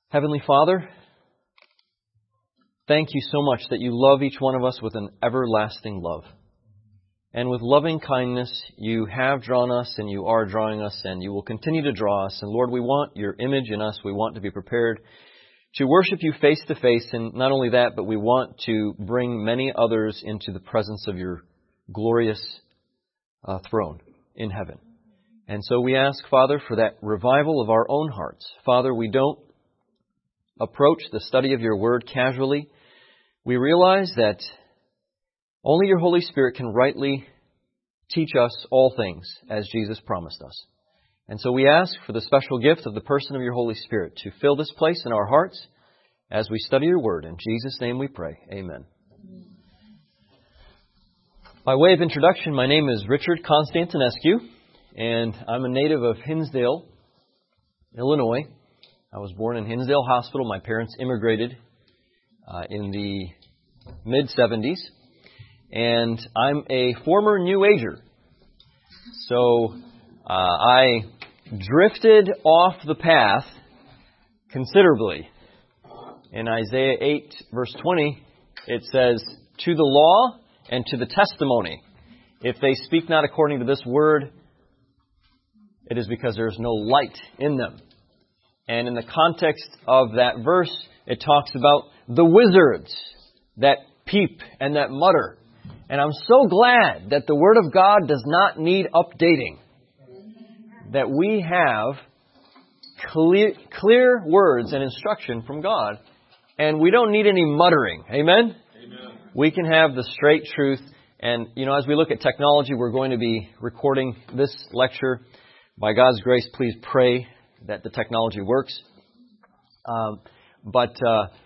Heavenly Father, thank you so much that you love each one of us with an everlasting love. And with loving kindness, you have drawn us and you are drawing us and you will continue to draw us. And Lord, we want your image in us. We want to be prepared to worship you face to face. And not only that, but we want to bring many others into the presence of your glorious throne in heaven. And so we ask, Father, for that revival of our own hearts. Father, we don't approach the study of your word casually. We realize that only your Holy Spirit can rightly teach us all things as Jesus promised us. And so we ask for the special gift of the person of your Holy Spirit to fill this place in our hearts as we study your word. In Jesus' name we pray. Amen. By way of introduction, my name is Richard Constantinescu, and I'm a native of Hinsdale, Illinois. I was born in Hinsdale Hospital. My parents immigrated in the mid-70s. And I'm a former New Ager. So I drifted off the path considerably. In Isaiah 8, verse 20, it says, "To the law and to the testimony, if they speak not according to this word, it is because there is no light in them." And in the context of that verse, it talks about the wizards that peep and that mutter. And I'm so glad that the Word of God does not need updating. That we have clear words and instruction from God. And we don't need any muttering. Amen? Amen. We can have the straight truth. And, as we look at technology, we're going to be recording this lecture. By God's grace, please pray that the technology works. But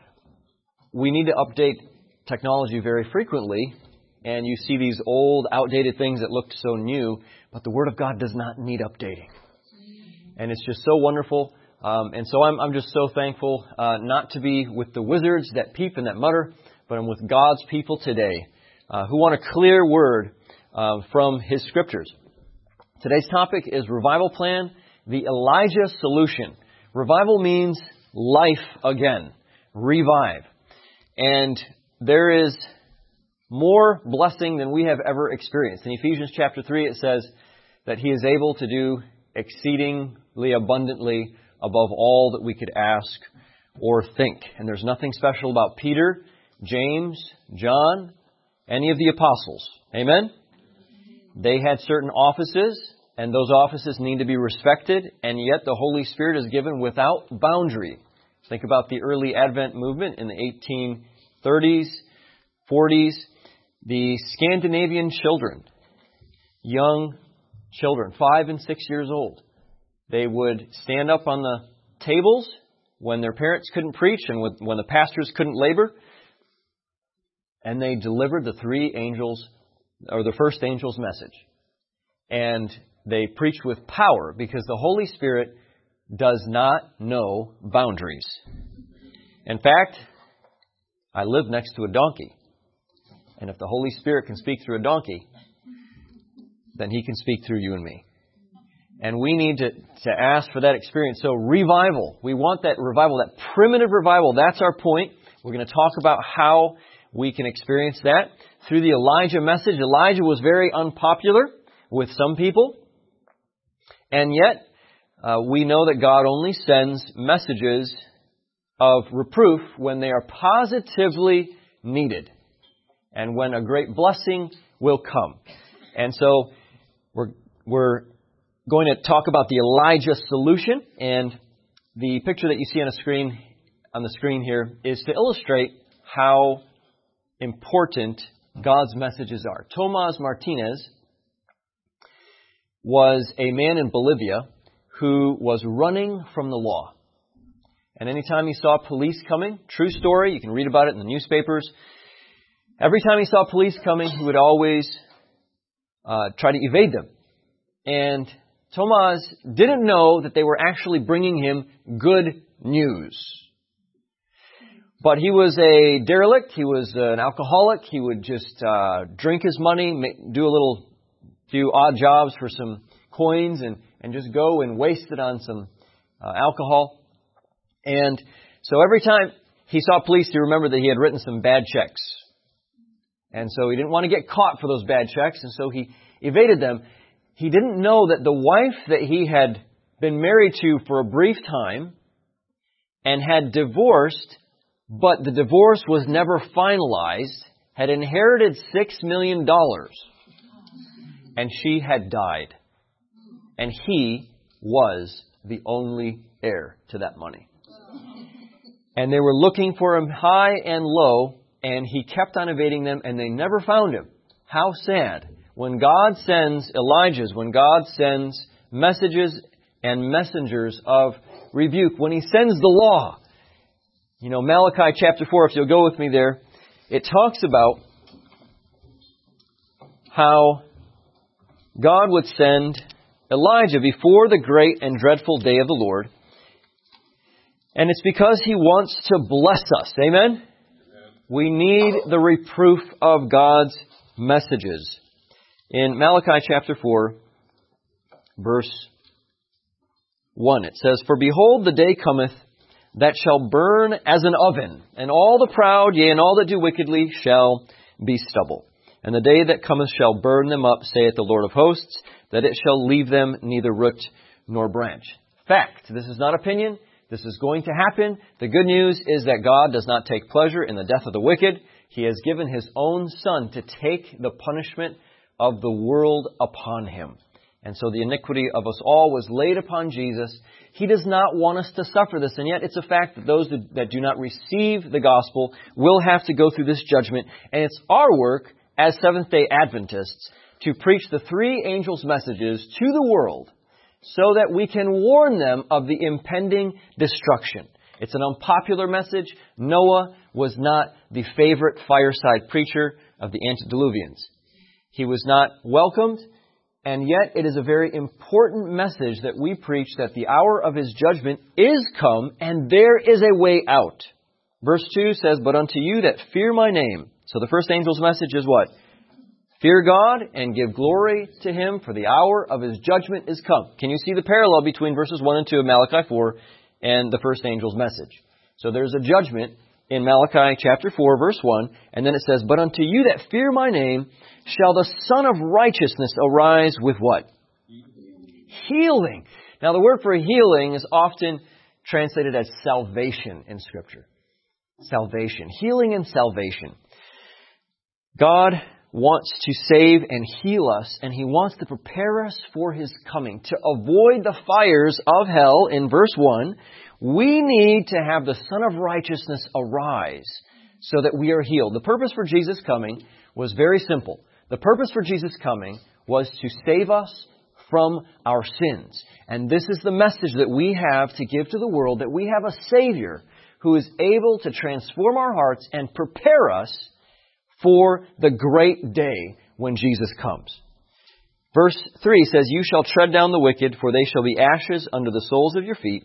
we need to update technology very frequently. And you see these old, outdated things that look so new. But the Word of God does not need updating. And it's just so wonderful. And so I'm just so thankful not to be with the wizards that peep and that mutter, but I'm with God's people today who want a clear word from His Scriptures. Today's topic is Revival Plan, the Elijah Solution. Revival means life again, revive. And there is more blessing than we have ever experienced. In Ephesians chapter 3, it says that He is able to do exceedingly abundantly above all that we could ask or think. And there's nothing special about Peter, James, John, any of the apostles. Amen? They had certain offices, and those offices need to be respected, and yet the Holy Spirit is given without boundary. Think about the early Advent movement in the 1830s, 40s. The Scandinavian children, young children, 5 and 6 years old, they would stand up on the tables when their parents couldn't preach and when the pastors couldn't labor, and they delivered the first angel's message. And they preached with power because the Holy Spirit does not know boundaries. In fact, I live next to a donkey. And if the Holy Spirit can speak through a donkey, then He can speak through you and me. And we need to ask for that experience. So revival. We want that revival, that primitive revival. That's our point. We're going to talk about how we can experience that through the Elijah message. Elijah was very unpopular with some people. And yet, we know that God only sends messages of reproof when they are positively needed. And when a great blessing will come. And so we're going to talk about the Elijah solution. And the picture that you see on the screen here is to illustrate how important God's messages are. Tomas Martinez was a man in Bolivia who was running from the law. And anytime he saw police coming, true story, you can read about it in the newspapers. Every time he saw police coming, he would always try to evade them. And Tomas didn't know that they were actually bringing him good news. But he was a derelict. He was an alcoholic. He would just drink his money, do odd jobs for some coins, and just go and waste it on some alcohol. And So every time he saw police, he remembered that he had written some bad checks. And so he didn't want to get caught for those bad checks, and so he evaded them. He didn't know that the wife that he had been married to for a brief time and had divorced, but the divorce was never finalized, had inherited $6 million, and she had died. And he was the only heir to that money. And they were looking for him high and low, and he kept on evading them, and they never found him. How sad. When God sends Elijahs, when God sends messages and messengers of rebuke, when He sends the law. You know, Malachi chapter 4, if you'll go with me there, it talks about how God would send Elijah before the great and dreadful day of the Lord. And it's because He wants to bless us. Amen? We need the reproof of God's messages. In Malachi chapter 4, verse 1, it says, "For behold, the day cometh that shall burn as an oven, and all the proud, yea, and all that do wickedly, shall be stubble. And the day that cometh shall burn them up, saith the Lord of hosts, that it shall leave them neither root nor branch." Fact. This is not opinion. This is going to happen. The good news is that God does not take pleasure in the death of the wicked. He has given His own Son to take the punishment of the world upon Him. And so the iniquity of us all was laid upon Jesus. He does not want us to suffer this, and yet it's a fact that those that do not receive the gospel will have to go through this judgment. And it's our work as Seventh-day Adventists to preach the three angels' messages to the world so that we can warn them of the impending destruction. It's an unpopular message. Noah was not the favorite fireside preacher of the antediluvians. He was not welcomed, and yet it is a very important message that we preach, that the hour of His judgment is come, and there is a way out. Verse 2 says, "But unto you that fear my name." So the first angel's message is what? Fear God and give glory to Him, for the hour of His judgment is come. Can you see the parallel between verses 1 and 2 of Malachi 4 and the first angel's message? So there's a judgment in Malachi chapter 4, verse 1, and then it says, "But unto you that fear my name shall the Son of Righteousness arise with" what? Healing. Now the word for healing is often translated as salvation in Scripture. Salvation. Healing and salvation. God wants to save and heal us, and He wants to prepare us for His coming. To avoid the fires of hell, in verse 1, we need to have the Son of Righteousness arise so that we are healed. The purpose for Jesus' coming was very simple. The purpose for Jesus' coming was to save us from our sins. And this is the message that we have to give to the world, that we have a Savior who is able to transform our hearts and prepare us for the great day when Jesus comes. Verse 3 says, "You shall tread down the wicked, for they shall be ashes under the soles of your feet.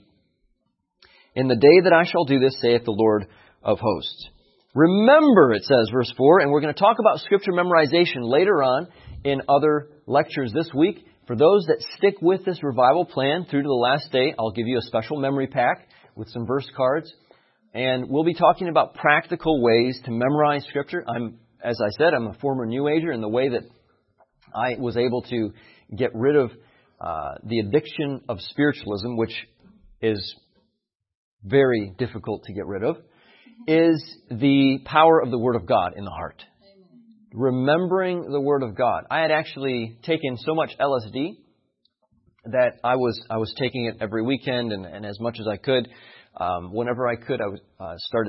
In the day that I shall do this, saith the Lord of hosts." Remember, it says, verse 4, and we're going to talk about Scripture memorization later on in other lectures this week. For those that stick with this revival plan through to the last day, I'll give you a special memory pack with some verse cards. And we'll be talking about practical ways to memorize Scripture. As I said, I'm a former New Ager, and the way that I was able to get rid of the addiction of spiritualism, which is very difficult to get rid of, is the power of the Word of God in the heart. Remembering the Word of God. I had actually taken so much LSD that I was taking it every weekend and as much as I could. Whenever I could, I started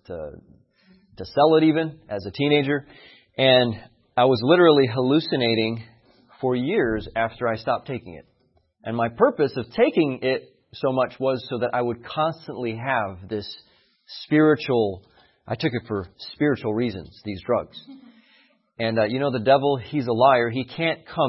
to sell it even as a teenager. And I was literally hallucinating for years after I stopped taking it. And my purpose of taking it so much was so that I would constantly have this I took it for spiritual reasons, these drugs. And the devil, he's a liar. He can't come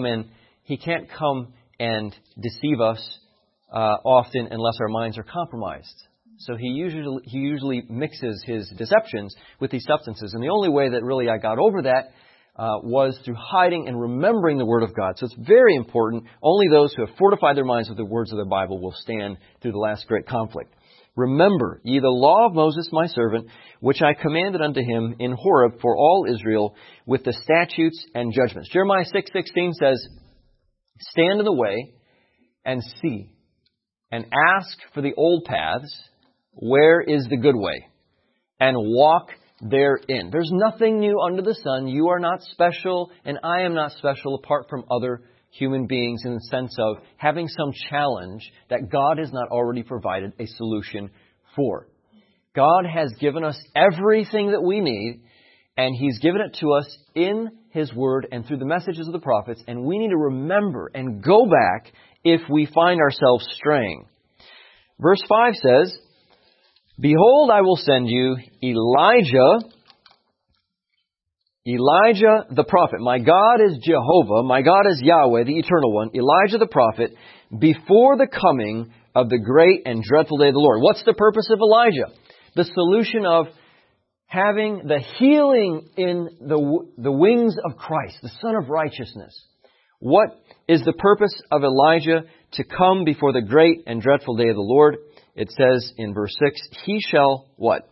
and deceive us often unless our minds are compromised. So he usually mixes his deceptions with these substances. And the only way that really I got over that was through hiding and remembering the Word of God. So it's very important. Only those who have fortified their minds with the words of the Bible will stand through the last great conflict. Remember ye the law of Moses my servant, which I commanded unto him in Horeb for all Israel, with the statutes and judgments. Jeremiah 6:16 says, stand in the way and see, and ask for the old paths, where is the good way, and walk therein. There's nothing new under the sun. You are not special, and I am not special apart from other human beings, in the sense of having some challenge that God has not already provided a solution for. God has given us everything that we need, and He's given it to us in His Word and through the messages of the prophets, and we need to remember and go back if we find ourselves straying. Verse 5 says, behold, I will send you Elijah the prophet. My God is Jehovah. My God is Yahweh, the Eternal One. Elijah the prophet, before the coming of the great and dreadful day of the Lord. What's the purpose of Elijah? The solution of having the healing in the wings of Christ, the Son of Righteousness. What is the purpose of Elijah to come before the great and dreadful day of the Lord? It says in verse 6, he shall what?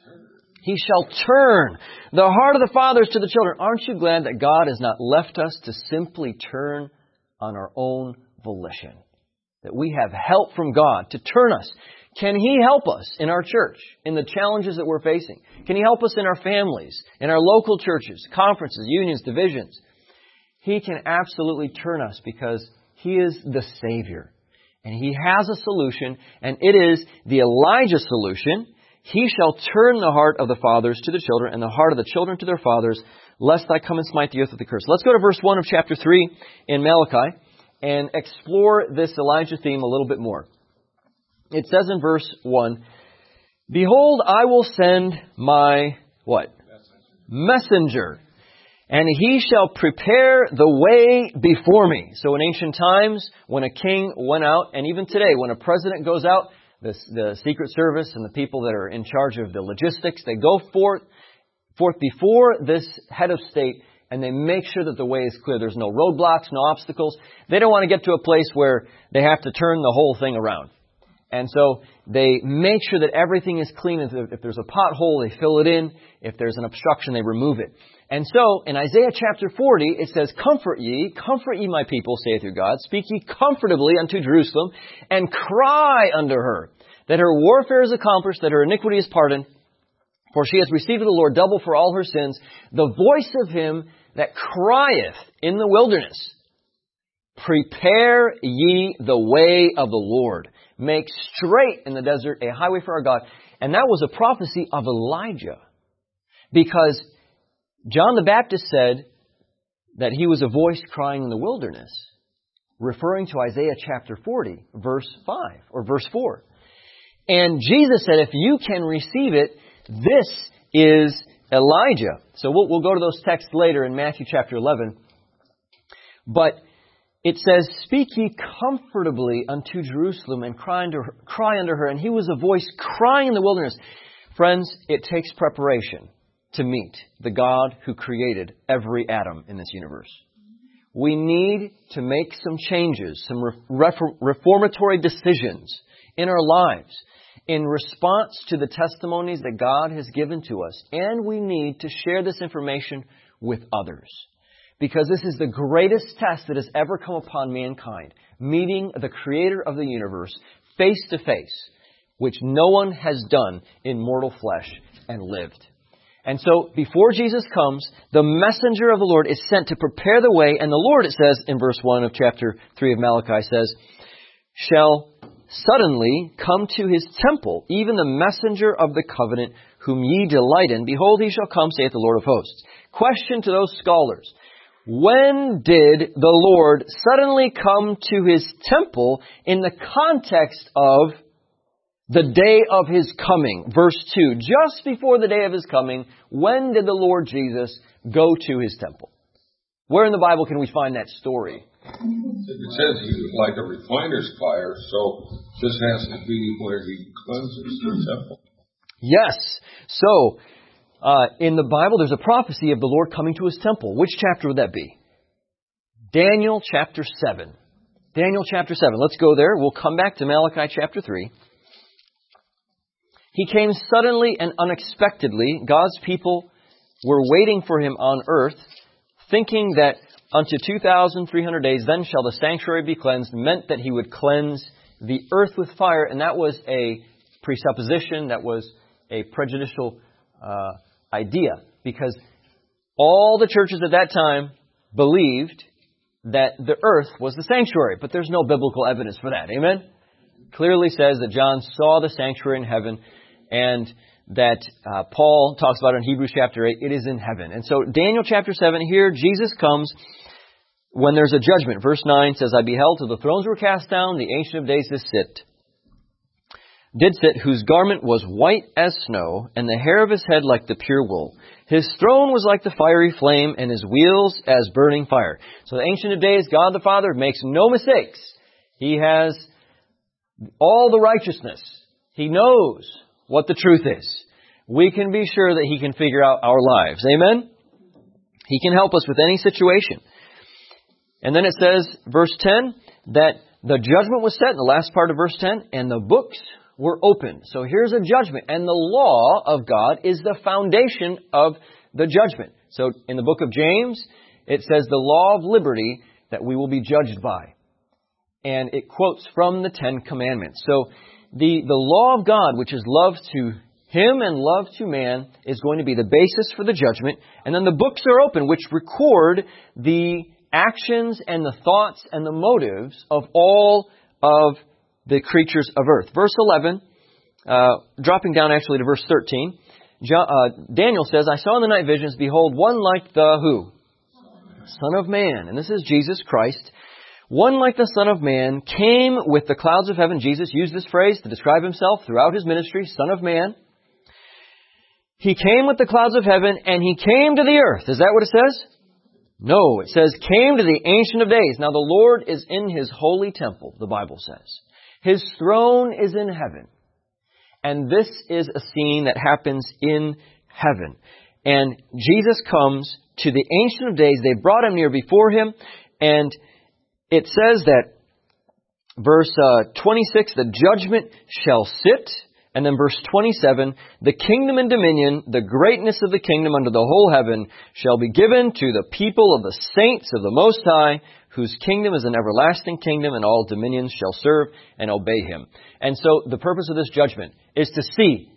He shall turn the heart of the fathers to the children. Aren't you glad that God has not left us to simply turn on our own volition? That we have help from God to turn us. Can He help us in our church, in the challenges that we're facing? Can He help us in our families, in our local churches, conferences, unions, divisions? He can absolutely turn us because He is the Savior. And He has a solution, and it is the Elijah solution. He shall turn the heart of the fathers to the children, and the heart of the children to their fathers, lest I come and smite the earth with a curse. Let's go to verse 1 of chapter 3 in Malachi and explore this Elijah theme a little bit more. It says in verse 1, behold, I will send my, what? Messenger. And he shall prepare the way before me. So in ancient times, when a king went out, and even today, when a president goes out, the Secret Service and the people that are in charge of the logistics, they go forth before this head of state, and they make sure that the way is clear. There's no roadblocks, no obstacles. They don't want to get to a place where they have to turn the whole thing around. And so they make sure that everything is clean. If there's a pothole, they fill it in. If there's an obstruction, they remove it. And so, in Isaiah chapter 40, it says, comfort ye my people, saith your God. Speak ye comfortably unto Jerusalem, and cry unto her, that her warfare is accomplished, that her iniquity is pardoned. For she has received of the Lord double for all her sins. The voice of him that crieth in the wilderness, prepare ye the way of the Lord. Make straight in the desert a highway for our God. And that was a prophecy of Elijah. Because John the Baptist said that he was a voice crying in the wilderness, referring to Isaiah chapter 40, verse 5 or verse 4. And Jesus said, if you can receive it, this is Elijah. So we'll go to those texts later in Matthew chapter 11. But it says, speak ye comfortably unto Jerusalem, and cry unto her. And he was a voice crying in the wilderness. Friends, it takes preparation to meet the God who created every atom in this universe. We need to make some changes, some reformatory decisions in our lives in response to the testimonies that God has given to us. And we need to share this information with others. Because this is the greatest test that has ever come upon mankind. Meeting the Creator of the universe face to face, which no one has done in mortal flesh and lived. And so, before Jesus comes, the messenger of the Lord is sent to prepare the way. And the Lord, it says in verse 1 of chapter 3 of Malachi, says, shall suddenly come to His temple, even the messenger of the covenant, whom ye delight in. Behold, He shall come, saith the Lord of hosts. Question to those scholars. When did the Lord suddenly come to His temple in the context of the day of His coming? Verse 2, just before the day of His coming, when did the Lord Jesus go to His temple? Where in the Bible can we find that story? It says He's like a refiner's fire, so this has to be where He cleanses the temple. Yes. So, in the Bible, there's a prophecy of the Lord coming to His temple. Which chapter would that be? Daniel chapter 7. Daniel chapter 7. Let's go there. We'll come back to Malachi chapter 3. He came suddenly and unexpectedly. God's people were waiting for Him on earth, thinking that unto 2,300 days, then shall the sanctuary be cleansed, meant that He would cleanse the earth with fire. And that was a presupposition, that was a prejudicial idea. Because all the churches at that time believed that the earth was the sanctuary. But there's no biblical evidence for that. Amen? Clearly says that John saw the sanctuary in heaven, and that Paul talks about it in Hebrews chapter 8. It is in heaven. And so Daniel chapter 7, here Jesus comes when there's a judgment. Verse 9 says, I beheld till the thrones were cast down, the Ancient of Days did sit, whose garment was white as snow, and the hair of his head like the pure wool. His throne was like the fiery flame, and his wheels as burning fire. So the Ancient of Days, God the Father, makes no mistakes. He has all the righteousness. He knows what the truth is. We can be sure that He can figure out our lives. Amen? He can help us with any situation. And then it says, verse 10, that the judgment was set in the last part of verse 10, and the books were opened. So here's a judgment. And the law of God is the foundation of the judgment. So in the book of James, it says the law of liberty that we will be judged by. And it quotes from the Ten Commandments. So the law of God, which is love to Him and love to man, is going to be the basis for the judgment. And then the books are open, which record the actions and the thoughts and the motives of all of the creatures of earth. Verse 11, dropping down actually to verse 13, Daniel says, I saw in the night visions, behold, one like the who? Son of Man. And this is Jesus Christ. One like the Son of Man came with the clouds of heaven. Jesus used this phrase to describe Himself throughout His ministry, Son of Man. He came with the clouds of heaven, and He came to the earth. Is that what it says? No, it says, came to the Ancient of Days. Now the Lord is in His holy temple, the Bible says. His throne is in heaven. And this is a scene that happens in heaven. And Jesus comes to the Ancient of Days. They brought Him near before Him. And it says that, verse 26, the judgment shall sit. And then verse 27, the kingdom and dominion, the greatness of the kingdom under the whole heaven shall be given to the people of the saints of the Most High, whose kingdom is an everlasting kingdom, and all dominions shall serve and obey Him. And so the purpose of this judgment is to see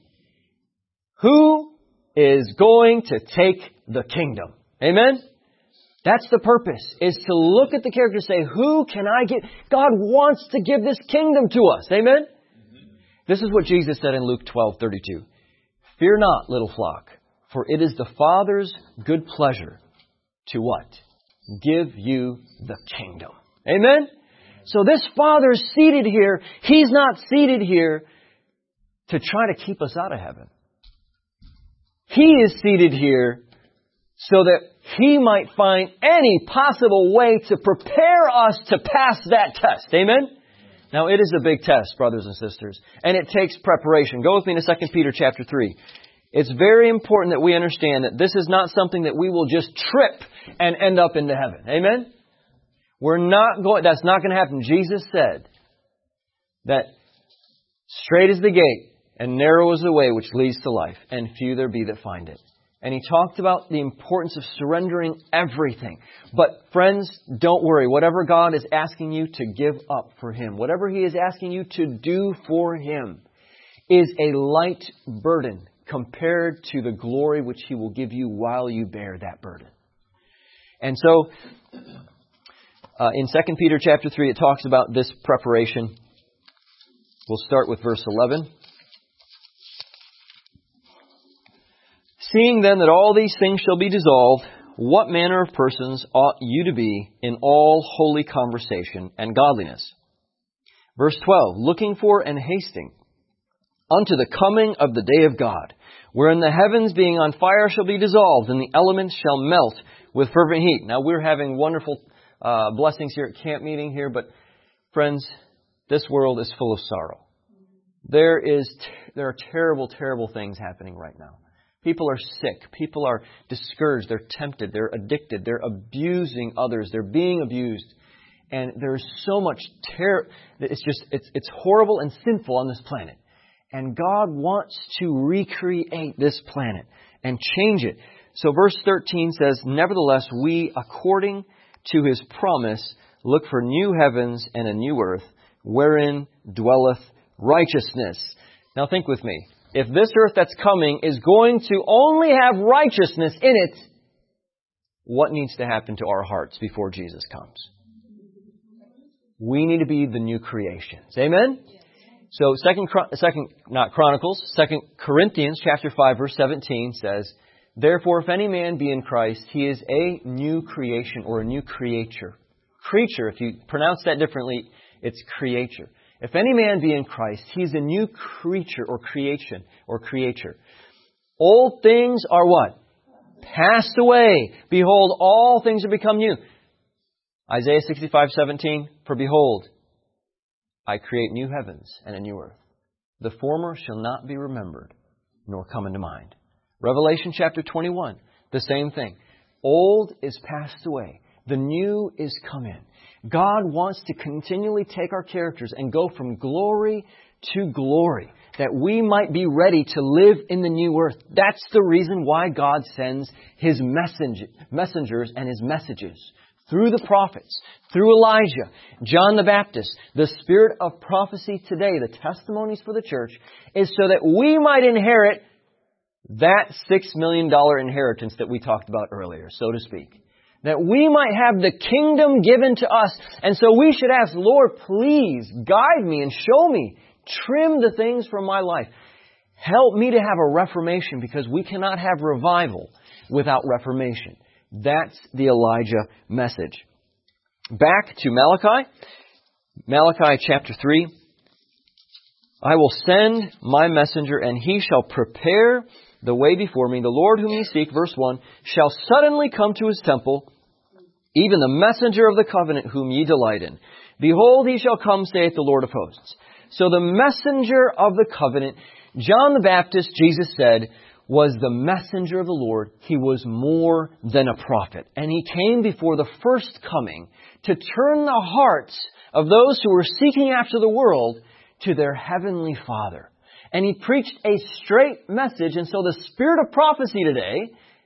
who is going to take the kingdom. Amen? That's the purpose, is to look at the character and say, who can I get? God wants to give this kingdom to us. Amen? This is what Jesus said in Luke 12:32. Fear not, little flock, for it is the Father's good pleasure to what? Give you the kingdom. Amen? So this Father's seated here. He's not seated here to try to keep us out of heaven. He is seated here so that He might find any possible way to prepare us to pass that test. Amen? Now, it is a big test, brothers and sisters, and it takes preparation. Go with me to 2 Peter chapter 3. It's very important that we understand that this is not something that we will just trip and end up into heaven. Amen? That's not going to happen. Jesus said that straight is the gate and narrow is the way which leads to life, and few there be that find it. And He talked about the importance of surrendering everything. But friends, don't worry. Whatever God is asking you to give up for Him, whatever He is asking you to do for Him, is a light burden compared to the glory which He will give you while you bear that burden. And so, in 2 Peter chapter 3, it talks about this preparation. We'll start with verse 11. Seeing then that all these things shall be dissolved, what manner of persons ought you to be in all holy conversation and godliness? Verse 12, looking for and hasting unto the coming of the day of God, wherein the heavens being on fire shall be dissolved, and the elements shall melt with fervent heat. Now we're having wonderful blessings here at camp meeting here, but friends, this world is full of sorrow. There are terrible, terrible things happening right now. People are sick. People are discouraged. They're tempted. They're addicted. They're abusing others. They're being abused. And there's so much terror. It's horrible and sinful on this planet. And God wants to recreate this planet and change it. So verse 13 says, "Nevertheless, we, according to His promise, look for new heavens and a new earth, wherein dwelleth righteousness." Now think with me. If this earth that's coming is going to only have righteousness in it, what needs to happen to our hearts before Jesus comes? We need to be the new creations. Amen? So Second Corinthians chapter 5 verse 17 says, "Therefore if any man be in Christ, he is a new creation," or a new creature. Creature, if you pronounce that differently, it's creature. If any man be in Christ, he is a new creature or creation or creature. Old things are what? Passed away. Behold, all things are become new. Isaiah 65:17, "For behold, I create new heavens and a new earth. The former shall not be remembered, nor come into mind." Revelation chapter 21, the same thing. Old is passed away. The new is come in. God wants to continually take our characters and go from glory to glory, that we might be ready to live in the new earth. That's the reason why God sends His messengers and His messages through the prophets, through Elijah, John the Baptist. The spirit of prophecy today, the testimonies for the church, is so that we might inherit that $6 million inheritance that we talked about earlier, so to speak. That we might have the kingdom given to us. And so we should ask, "Lord, please guide me and show me. Trim the things from my life. Help me to have a reformation," because we cannot have revival without reformation. That's the Elijah message. Back to Malachi. Malachi chapter 3. "I will send my messenger, and he shall prepare the way before me. The Lord whom ye seek," verse 1, "shall suddenly come to His temple, even the messenger of the covenant whom ye delight in. Behold, he shall come, saith the Lord of hosts." So the messenger of the covenant, John the Baptist, Jesus said, was the messenger of the Lord. He was more than a prophet. And he came before the first coming to turn the hearts of those who were seeking after the world to their heavenly Father. And he preached a straight message. And so the spirit of prophecy today,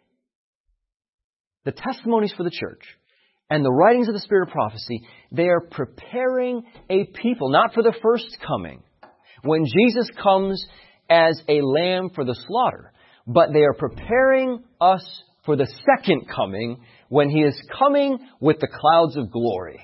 the testimonies for the church, and the writings of the spirit of prophecy, they are preparing a people, not for the first coming, when Jesus comes as a lamb for the slaughter, but they are preparing us for the second coming, when He is coming with the clouds of glory.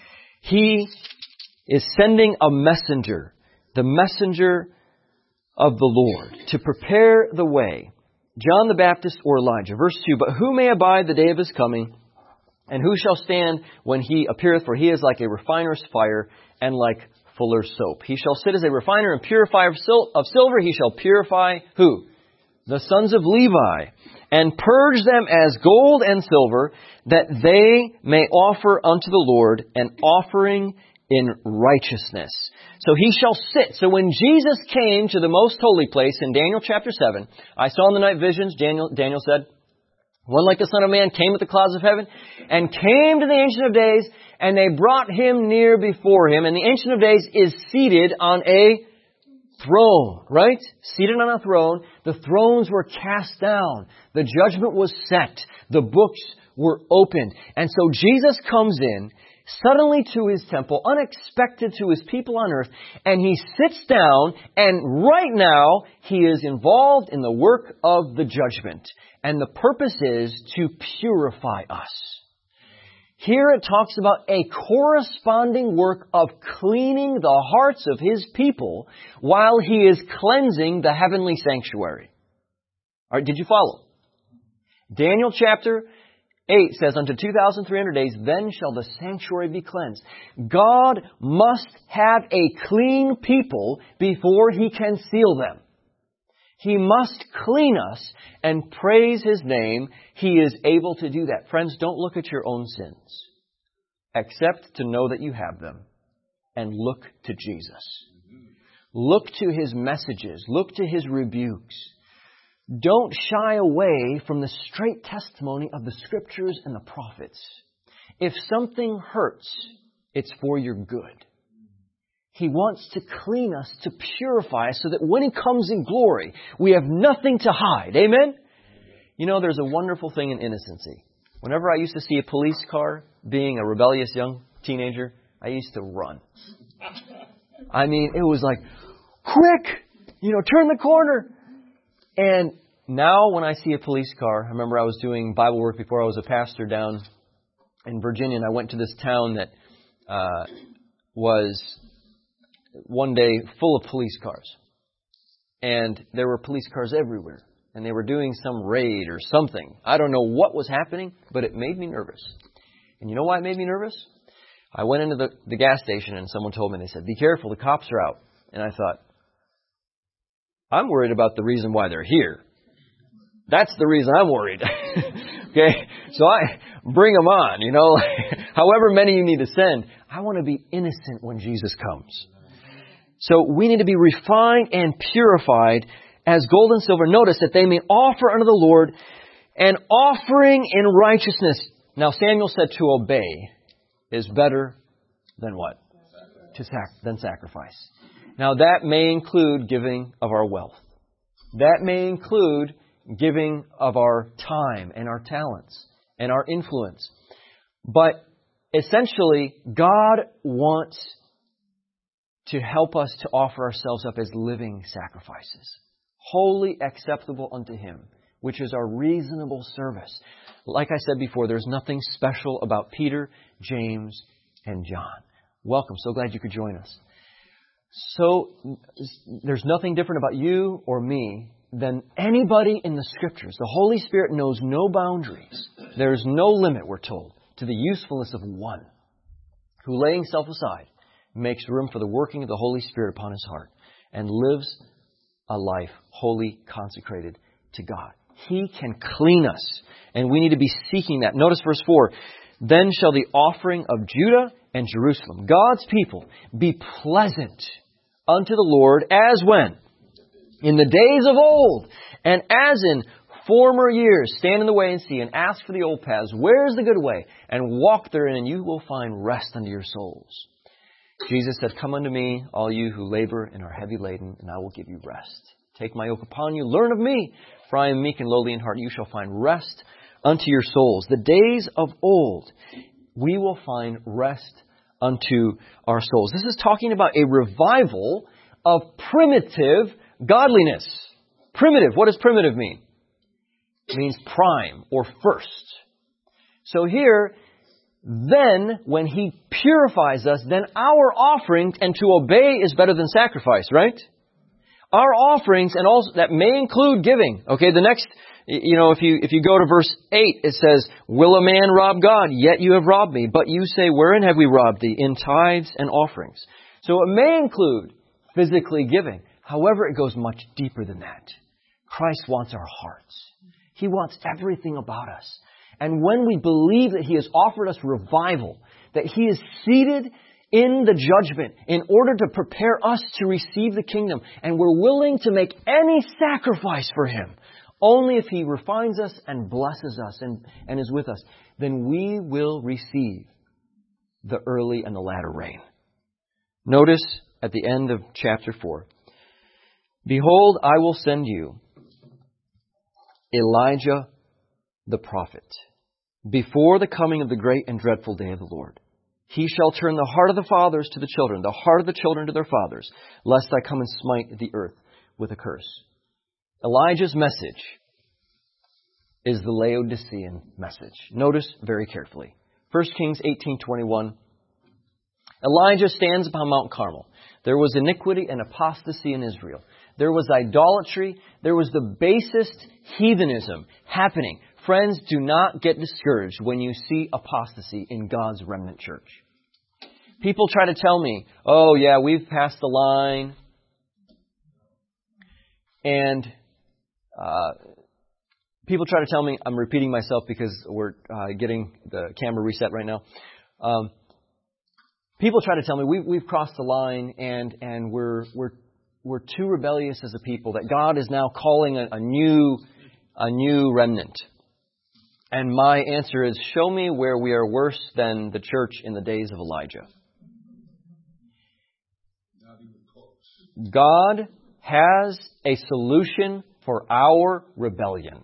He is sending a messenger, the messenger of the Lord, to prepare the way. John the Baptist or Elijah. Verse 2, "But who may abide the day of His coming? And who shall stand when He appeareth? For He is like a refiner's fire, and like fuller's soap. He shall sit as a refiner and purifier of silver. He shall purify" who? "The sons of Levi, and purge them as gold and silver, that they may offer unto the Lord an offering in righteousness." So He shall sit. So when Jesus came to the most holy place in Daniel chapter 7, "I saw in the night visions," Daniel said, "one like the Son of Man came with the clouds of heaven, and came to the Ancient of Days, and they brought Him near before Him." And the Ancient of Days is seated on a throne, right? Seated on a throne. The thrones were cast down. The judgment was set. The books were opened. And so Jesus comes in suddenly to His temple, unexpected to His people on earth, and He sits down, and right now He is involved in the work of the judgment. And the purpose is to purify us. Here it talks about a corresponding work of cleaning the hearts of His people while He is cleansing the heavenly sanctuary. All right, did you follow? Daniel chapter 8 says, "Unto 2,300 days, then shall the sanctuary be cleansed." God must have a clean people before He can seal them. He must clean us and praise His name. He is able to do that. Friends, don't look at your own sins, except to know that you have them, and look to Jesus. Look to His messages. Look to His rebukes. Don't shy away from the straight testimony of the Scriptures and the prophets. If something hurts, it's for your good. He wants to clean us, to purify us, so that when He comes in glory, we have nothing to hide. Amen? You know, there's a wonderful thing in innocency. Whenever I used to see a police car, being a rebellious young teenager, I used to run. I mean, it was like, quick! Turn the corner! And now when I see a police car, I remember I was doing Bible work before I was a pastor down in Virginia, and I went to this town that was one day full of police cars. And there were police cars everywhere. And they were doing some raid or something. I don't know what was happening, but it made me nervous. And you know why it made me nervous? I went into the gas station and someone told me, they said, be careful, the cops are out. And I thought, I'm worried about the reason why they're here. That's the reason I'm worried. Okay? So I bring them on, however many you need to send. I want to be innocent when Jesus comes. So we need to be refined and purified as gold and silver. Notice that they may offer unto the Lord an offering in righteousness. Now Samuel said to obey is better than what? Than sacrifice. Now that may include giving of our wealth. That may include giving of our time and our talents and our influence. But essentially, God wants to help us to offer ourselves up as living sacrifices, wholly acceptable unto Him, which is our reasonable service. Like I said before, there's nothing special about Peter, James, and John. Welcome. So glad you could join us. So there's nothing different about you or me than anybody in the Scriptures. The Holy Spirit knows no boundaries. There is no limit, we're told, to the usefulness of one who, laying self aside, makes room for the working of the Holy Spirit upon his heart and lives a life wholly consecrated to God. He can clean us, and we need to be seeking that. Notice verse 4. Then shall the offering of Judah and Jerusalem, God's people, be pleasant unto the Lord as when? In the days of old, and as in former years. Stand in the way and see, and ask for the old paths. Where is the good way? And walk therein, and you will find rest unto your souls. Jesus said, come unto me, all you who labor and are heavy laden, and I will give you rest. Take my yoke upon you, learn of me, for I am meek and lowly in heart, and you shall find rest unto your souls. The days of old, we will find rest unto our souls. This is talking about a revival of primitive godliness. Primitive. What does primitive mean? It means prime or first. So here, then when He purifies us, then our offerings, and to obey is better than sacrifice, right? Our offerings, and also that may include giving. Okay, the next, if you go to verse 8, it says, will a man rob God? Yet you have robbed me. But you say, wherein have we robbed thee? In tithes and offerings. So it may include physically giving. However, it goes much deeper than that. Christ wants our hearts. He wants everything about us. And when we believe that He has offered us revival, that He is seated in the judgment in order to prepare us to receive the kingdom, and we're willing to make any sacrifice for Him, only if He refines us and blesses us and is with us, then we will receive the early and the latter rain. Notice at the end of chapter 4, behold, I will send you Elijah the prophet before the coming of the great and dreadful day of the Lord. He shall turn the heart of the fathers to the children, the heart of the children to their fathers, lest I come and smite the earth with a curse. Elijah's message is the Laodicean message. Notice very carefully. 1 Kings 18:21. Elijah stands upon Mount Carmel. There was iniquity and apostasy in Israel. There was idolatry. There was the basest heathenism happening. Friends, do not get discouraged when you see apostasy in God's remnant church. People try to tell me, oh yeah, we've passed the line. And people try to tell me, I'm repeating myself because we're getting the camera reset right now. People try to tell me we've crossed the line and we're too rebellious as a people, that God is now calling a new remnant. And my answer is, show me where we are worse than the church in the days of Elijah. God has a solution for our rebellion.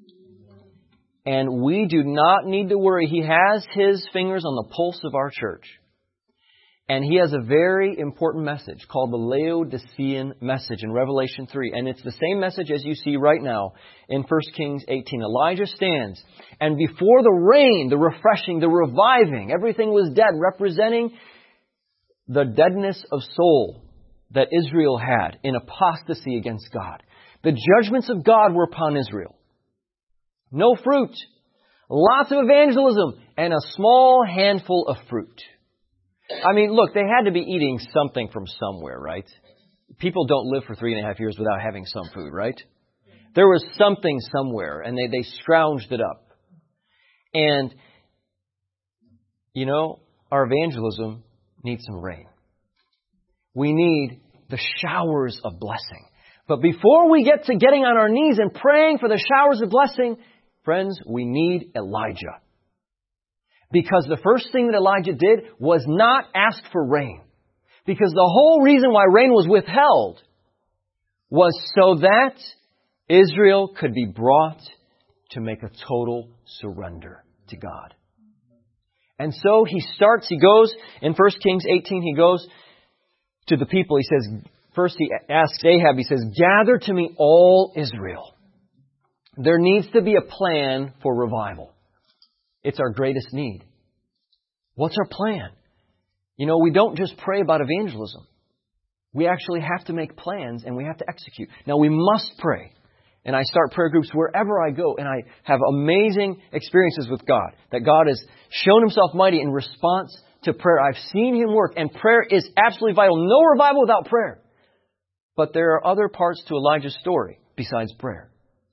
And we do not need to worry. He has His fingers on the pulse of our church. And He has a very important message called the Laodicean message in Revelation 3. And it's the same message as you see right now in 1 Kings 18. Elijah stands, and before the rain, the refreshing, the reviving, everything was dead, representing the deadness of soul that Israel had in apostasy against God. The judgments of God were upon Israel. No fruit, lots of evangelism, and a small handful of fruit. I mean, look, they had to be eating something from somewhere, right? People don't live for 3.5 years without having some food, right? There was something somewhere, and they scrounged it up. And, you know, our evangelism needs some rain. We need the showers of blessing. But before we get to getting on our knees and praying for the showers of blessing, friends, we need Elijah. Because the first thing that Elijah did was not ask for rain. Because the whole reason why rain was withheld was so that Israel could be brought to make a total surrender to God. And so he goes, in 1 Kings 18, he goes to the people. He says, first he asks Ahab, he says, gather to me all Israel. There needs to be a plan for revival. It's our greatest need. What's our plan? You know, we don't just pray about evangelism. We actually have to make plans and we have to execute. Now, we must pray. And I start prayer groups wherever I go. And I have amazing experiences with God. That God has shown Himself mighty in response to prayer. I've seen Him work. And prayer is absolutely vital. No revival without prayer. But there are other parts to Elijah's story besides prayer.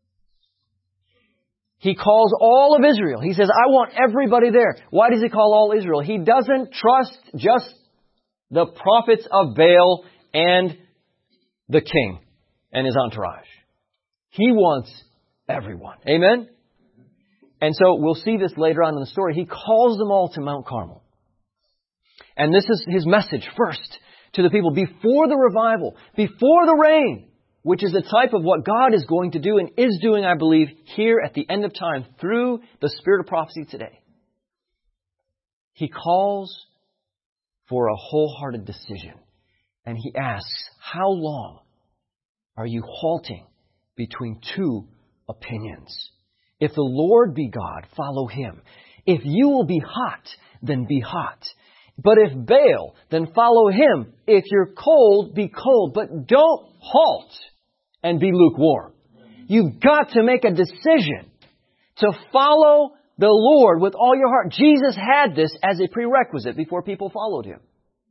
He calls all of Israel. He says, I want everybody there. Why does He call all Israel? He doesn't trust just the prophets of Baal and the king and his entourage. He wants everyone. Amen? And so we'll see this later on in the story. He calls them all to Mount Carmel. And this is His message first to the people before the revival, before the rain, which is a type of what God is going to do and is doing, I believe, here at the end of time through the Spirit of prophecy today. He calls for a wholehearted decision. And He asks, how long are you halting between two opinions? If the Lord be God, follow Him. If you will be hot, then be hot. But if Baal, then follow him. If you're cold, be cold. But don't halt and be lukewarm. You've got to make a decision to follow the Lord with all your heart. Jesus had this as a prerequisite before people followed Him.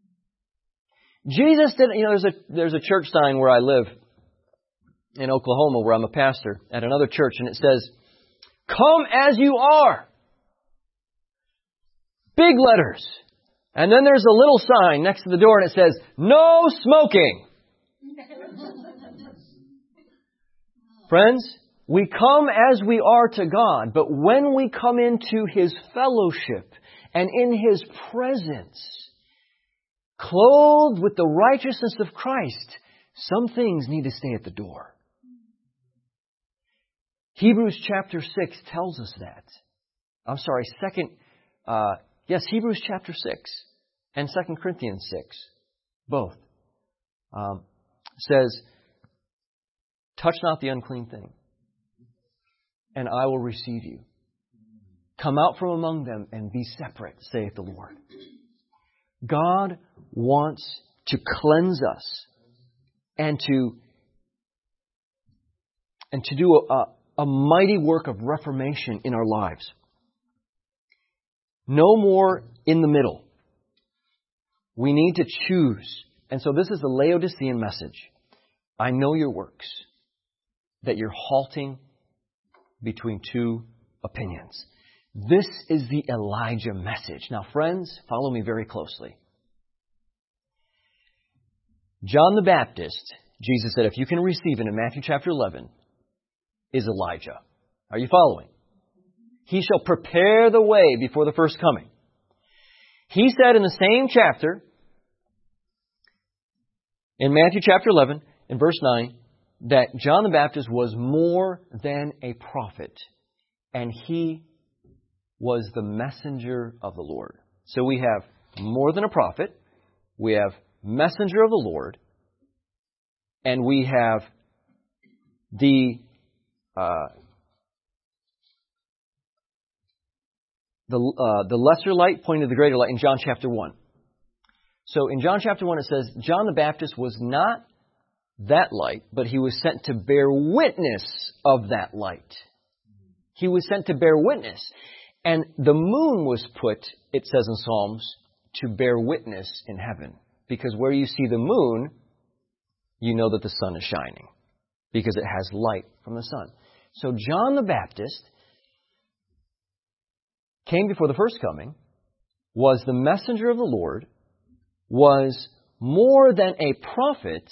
Jesus didn't, there's a church sign where I live in Oklahoma where I'm a pastor at another church, and it says, come as you are. Big letters. And then there's a little sign next to the door and it says, no smoking. Friends, we come as we are to God, but when we come into His fellowship and in His presence, clothed with the righteousness of Christ, some things need to stay at the door. Hebrews chapter 6 tells us that. Hebrews chapter 6 and 2 Corinthians 6, both, says, touch not the unclean thing, and I will receive you. Come out from among them and be separate, saith the Lord. God wants to cleanse us and to do a mighty work of reformation in our lives. No more in the middle. We need to choose. And so this is the Laodicean message. I know your works, that you're halting between two opinions. This is the Elijah message. Now, friends, follow me very closely. John the Baptist, Jesus said, if you can receive it in Matthew chapter 11, is Elijah. Are you following? He shall prepare the way before the first coming. He said in the same chapter, in Matthew chapter 11, in verse 9, that John the Baptist was more than a prophet, and he was the messenger of the Lord. So we have more than a prophet, we have messenger of the Lord, and we have the lesser light pointing to the greater light in John chapter 1. So in John chapter 1 it says, John the Baptist was not that light, but he was sent to bear witness of that light. He was sent to bear witness. And the moon was put, it says in Psalms, to bear witness in heaven. Because where you see the moon, you know that the sun is shining. Because it has light from the sun. So John the Baptist came before the first coming, was the messenger of the Lord, was more than a prophet,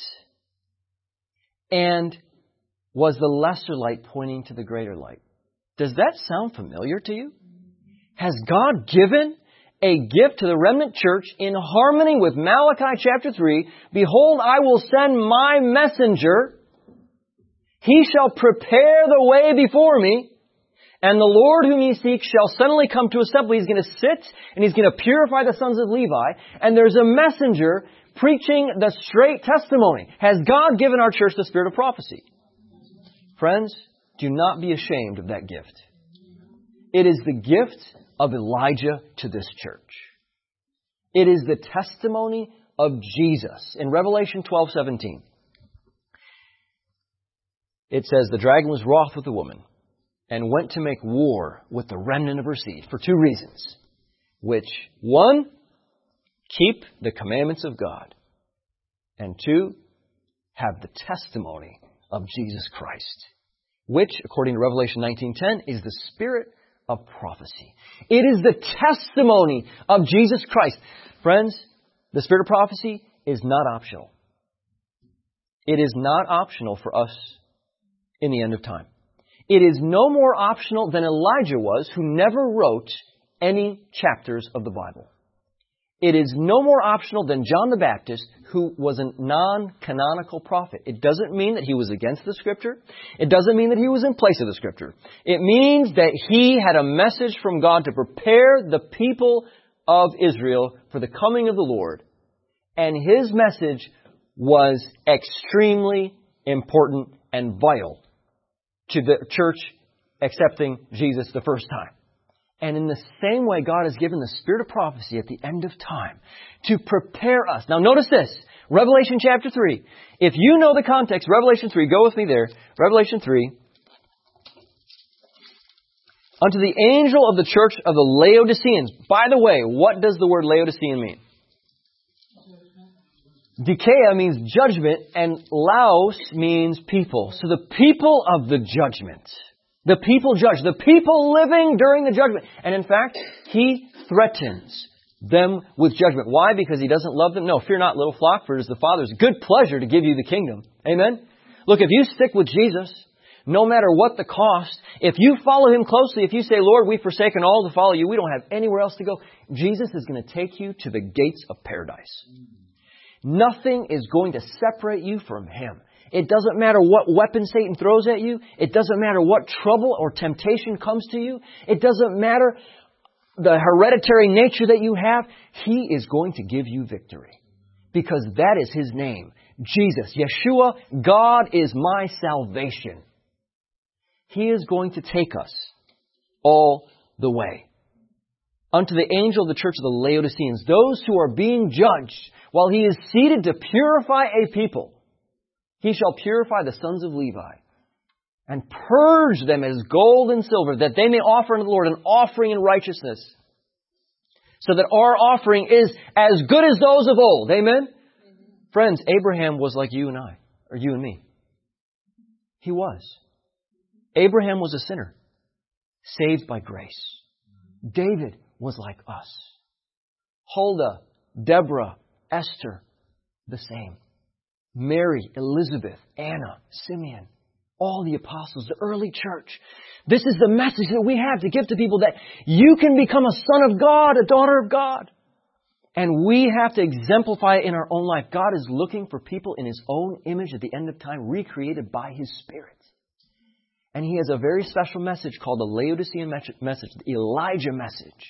and was the lesser light pointing to the greater light. Does that sound familiar to you? Has God given a gift to the remnant church in harmony with Malachi chapter 3? Behold, I will send my messenger. He shall prepare the way before me. And the Lord whom ye seek shall suddenly come to assembly. He's going to sit and He's going to purify the sons of Levi. And there's a messenger preaching the straight testimony. Has God given our church the spirit of prophecy? Friends, do not be ashamed of that gift. It is the gift of Elijah to this church. It is the testimony of Jesus. In Revelation 12:17, it says, the dragon was wroth with the woman and went to make war with the remnant of her seed for two reasons. Which, one, keep the commandments of God. And two, have the testimony of Jesus Christ. Which, according to Revelation 19:10, is the spirit of prophecy. It is the testimony of Jesus Christ. Friends, the spirit of prophecy is not optional. It is not optional for us in the end of time. It is no more optional than Elijah was, who never wrote any chapters of the Bible. It is no more optional than John the Baptist, who was a non-canonical prophet. It doesn't mean that he was against the Scripture. It doesn't mean that he was in place of the Scripture. It means that he had a message from God to prepare the people of Israel for the coming of the Lord. And his message was extremely important and vital to the church accepting Jesus the first time. And in the same way, God has given the spirit of prophecy at the end of time to prepare us. Now notice this, Revelation chapter 3. If you know the context, Revelation 3, go with me there. Revelation 3. Unto the angel of the church of the Laodiceans. By the way, what does the word Laodicean mean? Dikeia means judgment, and Laos means people. So the people of the judgment. The people judge. The people living during the judgment. And in fact, he threatens them with judgment. Why? Because he doesn't love them? No, fear not, little flock, for it is the Father's good pleasure to give you the kingdom. Amen? Look, if you stick with Jesus, no matter what the cost, if you follow Him closely, if you say, Lord, we've forsaken all to follow you, we don't have anywhere else to go, Jesus is going to take you to the gates of paradise. Nothing is going to separate you from Him. It doesn't matter what weapon Satan throws at you. It doesn't matter what trouble or temptation comes to you. It doesn't matter the hereditary nature that you have. He is going to give you victory. Because that is His name. Jesus, Yeshua, God is my salvation. He is going to take us all the way. Unto the angel of the church of the Laodiceans, those who are being judged, while He is seated to purify a people, He shall purify the sons of Levi and purge them as gold and silver, that they may offer unto the Lord an offering in righteousness, so that our offering is as good as those of old. Amen? Friends, Abraham was like you and I, or you and me. He was. Abraham was a sinner, saved by grace. David was like us. Huldah, Deborah, Esther, the same. Mary, Elizabeth, Anna, Simeon, all the apostles, the early church. This is the message that we have to give to people, that you can become a son of God, a daughter of God. And we have to exemplify it in our own life. God is looking for people in His own image at the end of time, recreated by His Spirit. And He has a very special message called the Laodicean message, the Elijah message.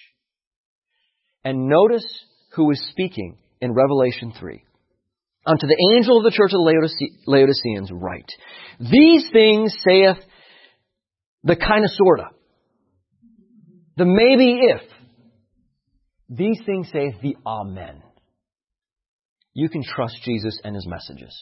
And notice who is speaking in Revelation 3. Unto the angel of the church of the Laodiceans write, These things saith the kinda sorta, the maybe if. These things saith the Amen. You can trust Jesus and His messages.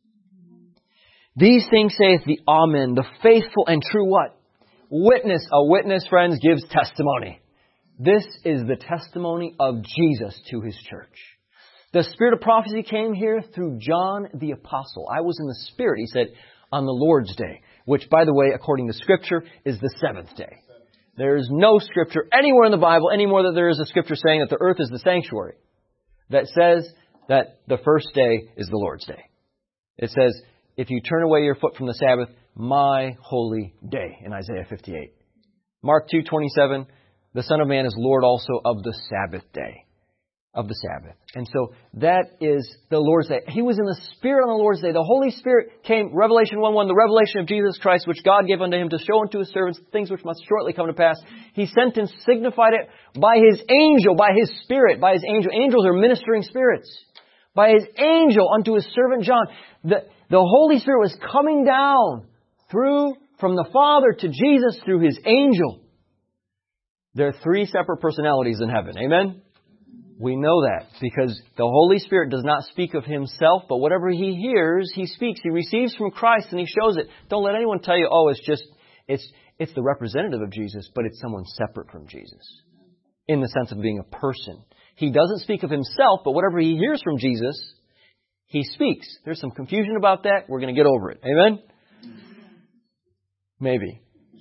These things saith the Amen, the faithful and true what? Witness. A witness, friends, gives testimony. This is the testimony of Jesus to His church. The spirit of prophecy came here through John the Apostle. I was in the Spirit, he said, on the Lord's Day, which, by the way, according to Scripture, is the seventh day. There is no Scripture anywhere in the Bible, any more than there is a Scripture saying that the earth is the sanctuary, that says that the first day is the Lord's Day. It says, if you turn away your foot from the Sabbath, my holy day, in Isaiah 58. Mark 2:27, the Son of Man is Lord also of the Sabbath day. Of the Sabbath. And so that is the Lord's Day. He was in the Spirit on the Lord's Day. The Holy Spirit came, Revelation 1:1, the revelation of Jesus Christ, which God gave unto Him to show unto His servants things which must shortly come to pass. He sent and signified it by His angel, by His Spirit, by His angel. Angels are ministering spirits. By His angel unto His servant John. The Holy Spirit was coming down from the Father to Jesus through His angel. There are three separate personalities in heaven. Amen? We know that because the Holy Spirit does not speak of Himself, but whatever He hears, He speaks. He receives from Christ and He shows it. Don't let anyone tell you, it's the representative of Jesus, but it's someone separate from Jesus. In the sense of being a person. He doesn't speak of Himself, but whatever He hears from Jesus, He speaks. There's some confusion about that. We're going to get over it. Amen? Maybe.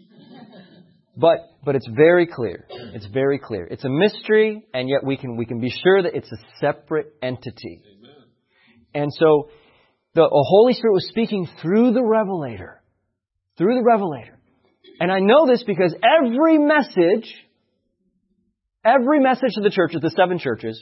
But it's very clear. It's very clear. It's a mystery, and yet we can be sure that it's a separate entity. Amen. And so the Holy Spirit was speaking through the Revelator. Through the Revelator. And I know this because every message to the churches, the seven churches,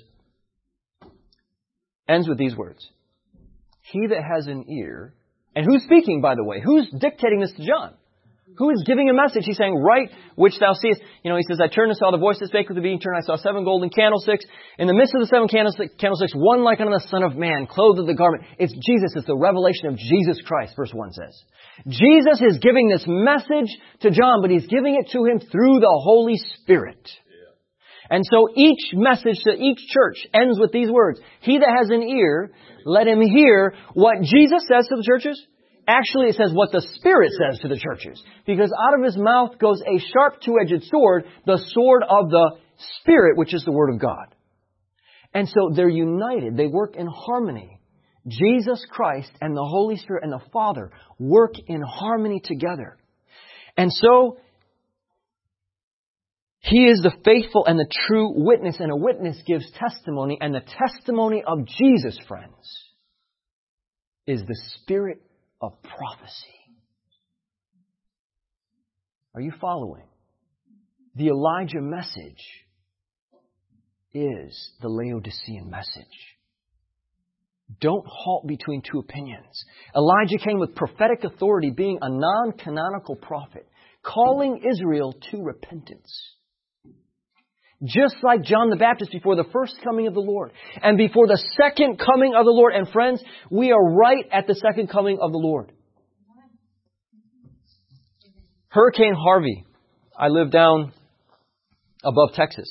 ends with these words. He that has an ear, and who's speaking, by the way? Who's dictating this to John? Who is giving a message? He's saying, write which thou seest. He says, I turned and saw the voice that spake with the being turned. I saw 7 golden candlesticks. In the midst of the 7 candlesticks, one like unto the Son of Man, clothed with the garment. It's Jesus. It's the revelation of Jesus Christ, verse 1 says. Jesus is giving this message to John, but He's giving it to him through the Holy Spirit. Yeah. And so each message to each church ends with these words. He that has an ear, let him hear what Jesus says to the churches. Actually, it says what the Spirit says to the churches. Because out of His mouth goes a sharp two-edged sword, the sword of the Spirit, which is the Word of God. And so they're united. They work in harmony. Jesus Christ and the Holy Spirit and the Father work in harmony together. And so He is the faithful and the true witness. And a witness gives testimony. And the testimony of Jesus, friends, is the Spirit of prophecy. Are you following? The Elijah message is the Laodicean message. Don't halt between two opinions. Elijah came with prophetic authority, being a non-canonical prophet, calling Israel to repentance. Just like John the Baptist before the first coming of the Lord and before the second coming of the Lord. And friends, we are right at the second coming of the Lord. Hurricane Harvey. I live down above Texas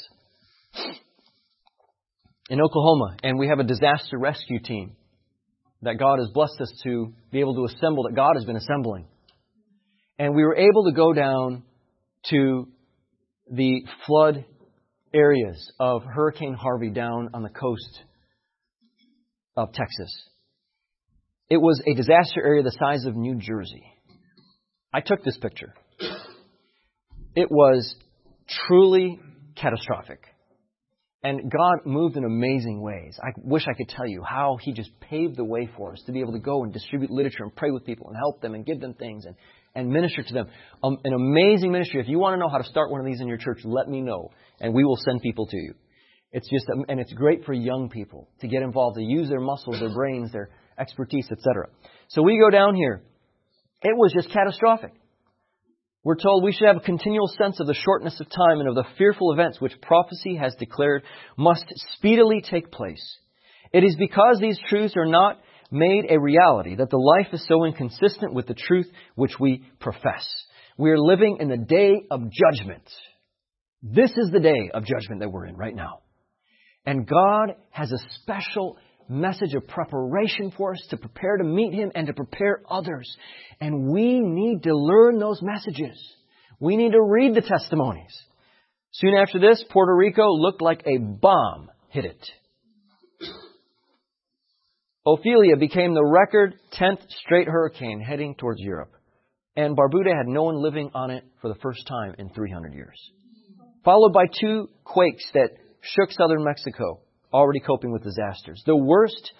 in Oklahoma, and we have a disaster rescue team that God has blessed us to be able to assemble, that God has been assembling. And we were able to go down to the flood areas of Hurricane Harvey down on the coast of Texas. It was a disaster area the size of New Jersey. I took this picture. It was truly catastrophic. And God moved in amazing ways. I wish I could tell you how He just paved the way for us to be able to go and distribute literature and pray with people and help them and give them things and minister to them. An amazing ministry. If you want to know how to start one of these in your church, let me know. And we will send people to you. It's just, and it's great for young people to get involved, to use their muscles, their brains, their expertise, etc. So we go down here. It was just catastrophic. We're told we should have a continual sense of the shortness of time and of the fearful events which prophecy has declared must speedily take place. It is because these truths are not made a reality that the life is so inconsistent with the truth which we profess. We are living in the day of judgment. This is the day of judgment that we're in right now. And God has a special message of preparation for us to prepare to meet Him and to prepare others. And we need to learn those messages. We need to read the testimonies. Soon after this, Puerto Rico looked like a bomb hit it. Ophelia became the record 10th straight hurricane heading towards Europe. And Barbuda had no one living on it for the first time in 300 years. Followed by 2 quakes that shook southern Mexico, already coping with disasters. The worst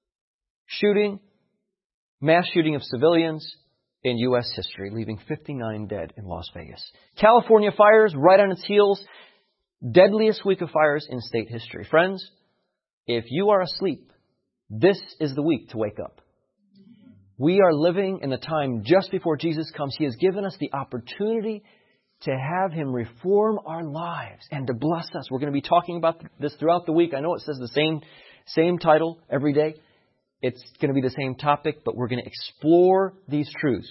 mass shooting of civilians in U.S. history, leaving 59 dead in Las Vegas. California fires right on its heels. Deadliest week of fires in state history. Friends, if you are asleep, this is the week to wake up. We are living in the time just before Jesus comes. He has given us the opportunity to have Him reform our lives and to bless us. We're going to be talking about this throughout the week. I know it says the same title every day. It's going to be the same topic, but we're going to explore these truths.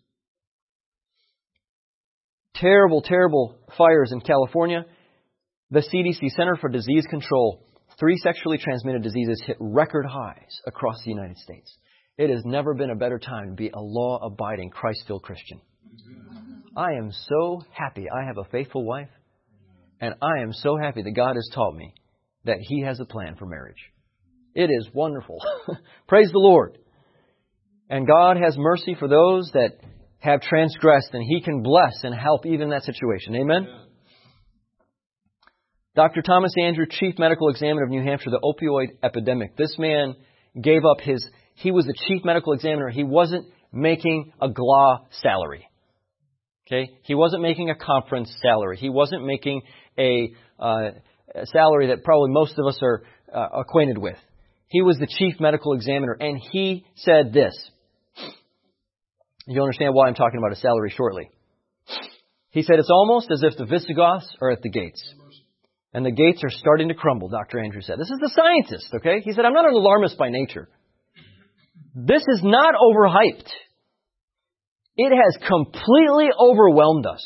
Terrible, terrible fires in California. The CDC, Center for Disease Control, 3 sexually transmitted diseases hit record highs across the United States. It has never been a better time to be a law-abiding, Christ-filled Christian. I am so happy I have a faithful wife, and I am so happy that God has taught me that He has a plan for marriage. It is wonderful. Praise the Lord. And God has mercy for those that have transgressed, and He can bless and help even in that situation. Amen? Dr. Thomas Andrew, Chief Medical Examiner of New Hampshire, the opioid epidemic. This man gave up he was the Chief Medical Examiner. He wasn't making a GLA salary. Okay? He wasn't making a conference salary. He wasn't making a salary that probably most of us are acquainted with. He was the Chief Medical Examiner, and he said this. You'll understand why I'm talking about a salary shortly. He said, it's almost as if the Visigoths are at the gates. And the gates are starting to crumble, Dr. Andrew said. This is the scientist, okay? He said, I'm not an alarmist by nature. This is not overhyped. It has completely overwhelmed us.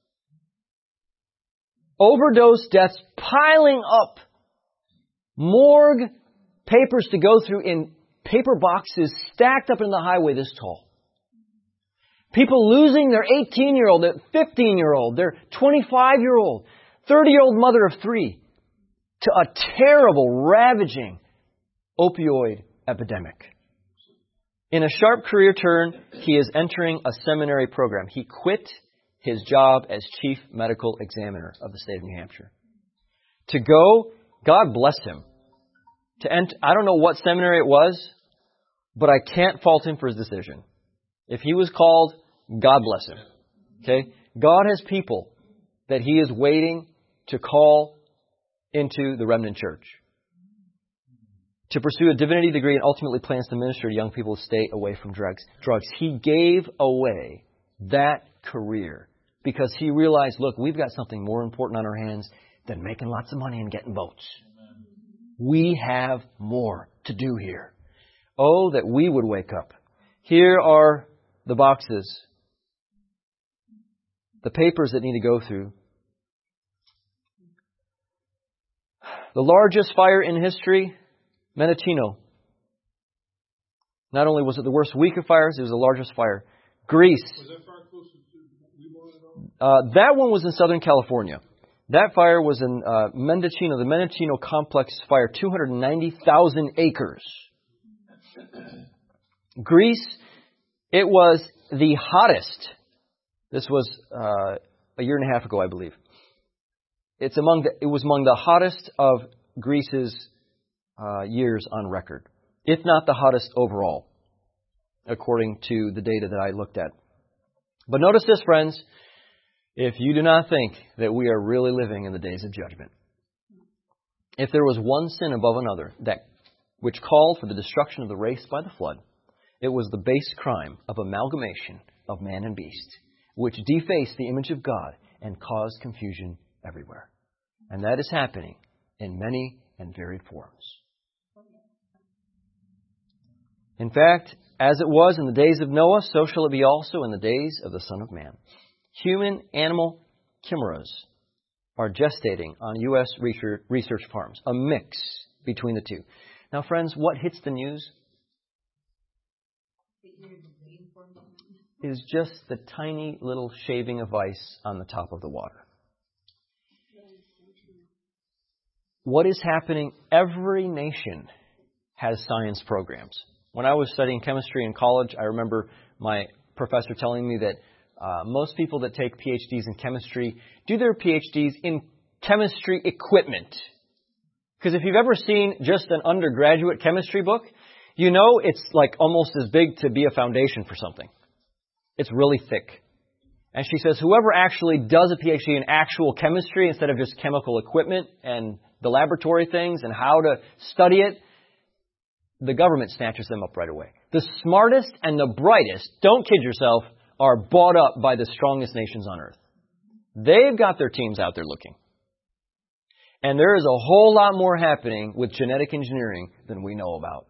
Overdose deaths piling up. Morgue papers to go through in paper boxes stacked up in the highway this tall. People losing their 18-year-old, their 15-year-old, their 25-year-old, 30-year-old mother of 3 to a terrible, ravaging opioid epidemic. In a sharp career turn, he is entering a seminary program. He quit his job as Chief Medical Examiner of the state of New Hampshire. To go, God bless him. To enter, I don't know what seminary it was, but I can't fault him for his decision. If he was called, God bless him. Okay? God has people that He is waiting to call into the remnant church. To pursue a divinity degree and ultimately plans to minister to young people to stay away from drugs. He gave away that career because he realized, look, we've got something more important on our hands than making lots of money and getting votes. We have more to do here. Oh, that we would wake up. Here are the boxes, the papers that need to go through. The largest fire in history, Mendocino. Not only was it the worst week of fires, it was the largest fire. Greece. Was that fire close to that one was in Southern California. That fire was in Mendocino, the Mendocino Complex fire, 290,000 acres. Greece, it was the hottest. This was a year and a half ago, I believe. It was among the hottest of Greece's years on record, if not the hottest overall, according to the data that I looked at. But notice this, friends, if you do not think that we are really living in the days of judgment, if there was one sin above another which called for the destruction of the race by the flood, it was the base crime of amalgamation of man and beast, which defaced the image of God and caused confusion everywhere. And that is happening in many and varied forms. In fact, as it was in the days of Noah, so shall it be also in the days of the Son of Man. Human-animal chimeras are gestating on U.S. research farms, a mix between the two. Now, friends, what hits the news is just the tiny little shaving of ice on the top of the water. What is happening? Every nation has science programs. When I was studying chemistry in college, I remember my professor telling me that most people that take PhDs in chemistry do their PhDs in chemistry equipment. Because if you've ever seen just an undergraduate chemistry book, you know it's like almost as big to be a foundation for something. It's really thick. And she says whoever actually does a PhD in actual chemistry instead of just chemical equipment and the laboratory things and how to study it, the government snatches them up right away. The smartest and the brightest, don't kid yourself, are bought up by the strongest nations on earth. They've got their teams out there looking. And there is a whole lot more happening with genetic engineering than we know about.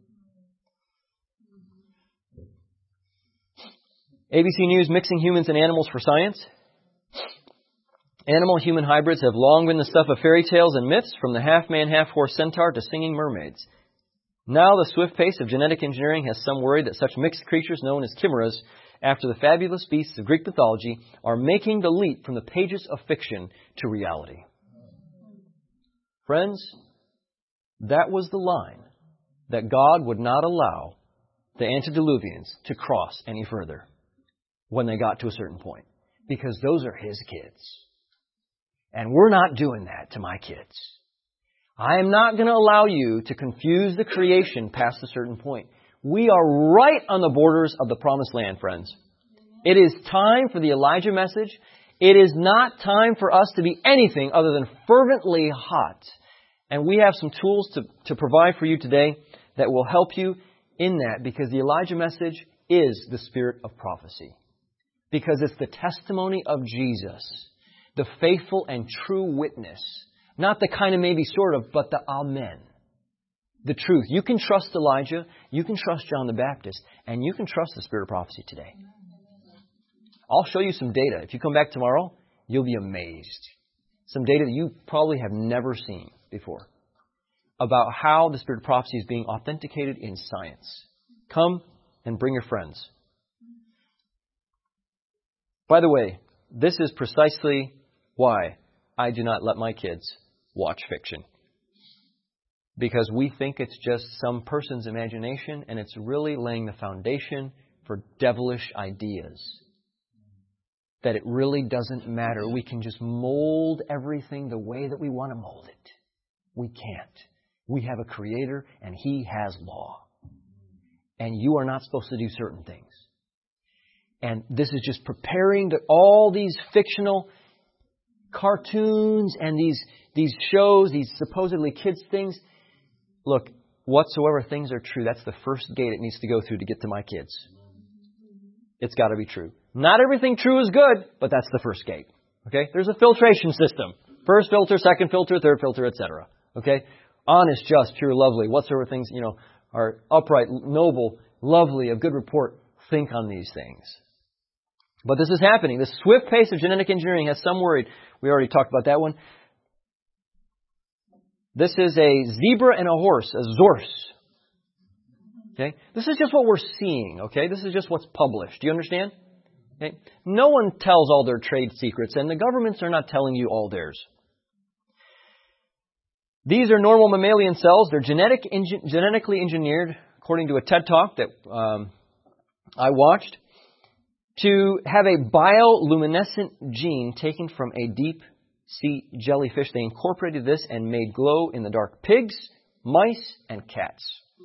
ABC News, mixing humans and animals for science. Animal-human hybrids have long been the stuff of fairy tales and myths, from the half-man, half-horse centaur to singing mermaids. Now the swift pace of genetic engineering has some worry that such mixed creatures known as chimeras, after the fabulous beasts of Greek mythology, are making the leap from the pages of fiction to reality. Friends, that was the line that God would not allow the antediluvians to cross any further when they got to a certain point, because those are His kids. And we're not doing that to my kids. I am not going to allow you to confuse the creation past a certain point. We are right on the borders of the promised land, friends. It is time for the Elijah message. It is not time for us to be anything other than fervently hot. And we have some tools to provide for you today that will help you in that, because the Elijah message is the spirit of prophecy. Because it's the testimony of Jesus, the faithful and true witness. Not the kind of maybe sort of, but the amen. The truth. You can trust Elijah, you can trust John the Baptist, and you can trust the spirit of prophecy today. I'll show you some data. If you come back tomorrow, you'll be amazed. Some data that you probably have never seen before about how the spirit of prophecy is being authenticated in science. Come and bring your friends. By the way, this is precisely why I do not let my kids watch fiction. Because we think it's just some person's imagination, and it's really laying the foundation for devilish ideas. That it really doesn't matter. We can just mold everything the way that we want to mold it. We can't. We have a Creator, and He has law. And you are not supposed to do certain things. And this is just preparing all these fictional cartoons and these shows, these supposedly kids things. Look, whatsoever things are true, that's the first gate it needs to go through to get to my kids. It's got to be true. Not everything true is good, but that's the first gate. Okay? There's a filtration system. First filter, second filter, third filter, etc. Okay? Honest, just, pure, lovely. Whatsoever things, are upright, noble, lovely, of good report. Think on these things. But this is happening. The swift pace of genetic engineering has some worried. We already talked about that one. This is a zebra and a horse, a zorse. Okay? This is just what we're seeing. Okay? This is just what's published. Do you understand? Okay? No one tells all their trade secrets, and the governments are not telling you all theirs. These are normal mammalian cells. They're genetically engineered, according to a TED Talk that I watched, to have a bioluminescent gene taken from a deep sea jellyfish. They incorporated this and made glow-in-the-dark pigs, mice, and cats.